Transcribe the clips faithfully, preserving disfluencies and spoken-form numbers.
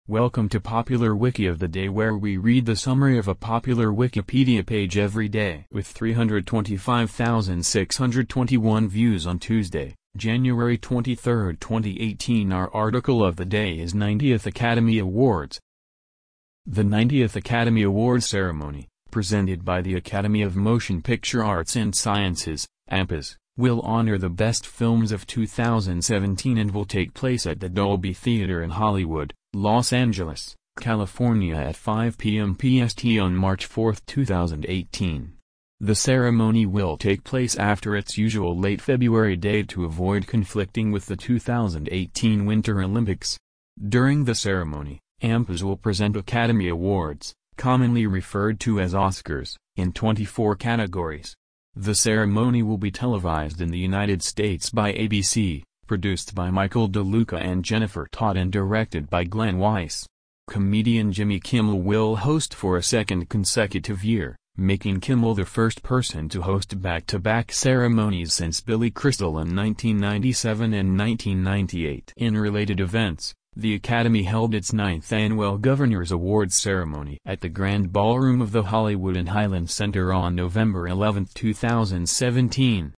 Welcome to Popular Wiki of the Day, where we read the summary of a popular Wikipedia page every day. With three hundred twenty-five thousand six hundred twenty-one views on Tuesday, January twenty-third, twenty eighteen, our article of the day is ninetieth Academy Awards. The ninetieth Academy Awards ceremony, presented by the Academy of Motion Picture Arts and Sciences, AMPAS, will honor the best films of two thousand seventeen and will take place at the Dolby Theater in Hollywood, Los Angeles, California at five p m P S T on March fourth, two thousand eighteen. The ceremony will take place after its usual late February date to avoid conflicting with the two thousand eighteen Winter Olympics. During the ceremony, AMPAS will present Academy Awards, commonly referred to as Oscars, in twenty-four categories. The ceremony will be televised in the United States by A B C, produced by Michael DeLuca and Jennifer Todd and directed by Glenn Weiss. Comedian Jimmy Kimmel will host for a second consecutive year, making Kimmel the first person to host back-to-back ceremonies since Billy Crystal in nineteen ninety-seven and nineteen ninety-eight. In related events, the Academy held its ninth annual Governors Awards ceremony at the Grand Ballroom of the Hollywood and Highland Center on November eleventh, two thousand seventeen.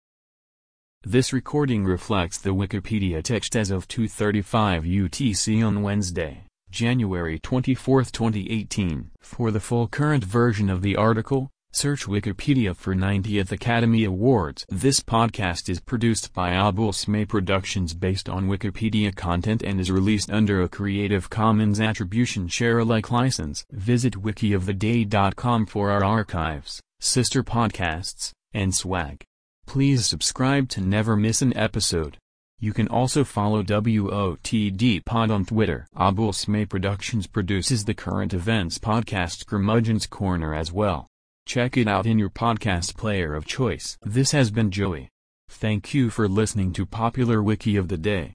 This recording reflects the Wikipedia text as of two thirty-five U T C on Wednesday, January twenty-fourth, twenty eighteen. For the full current version of the article, search Wikipedia for ninetieth Academy Awards. This podcast is produced by Abul Smay Productions based on Wikipedia content and is released under a Creative Commons Attribution Share-alike license. Visit wiki of the day dot com for our archives, sister podcasts, and swag. Please subscribe to never miss an episode. You can also follow W O T D Pod on Twitter. Abul Smay Productions produces the current events podcast Curmudgeon's Corner as well. Check it out in your podcast player of choice. This has been Joey. Thank you for listening to Popular Wiki of the Day.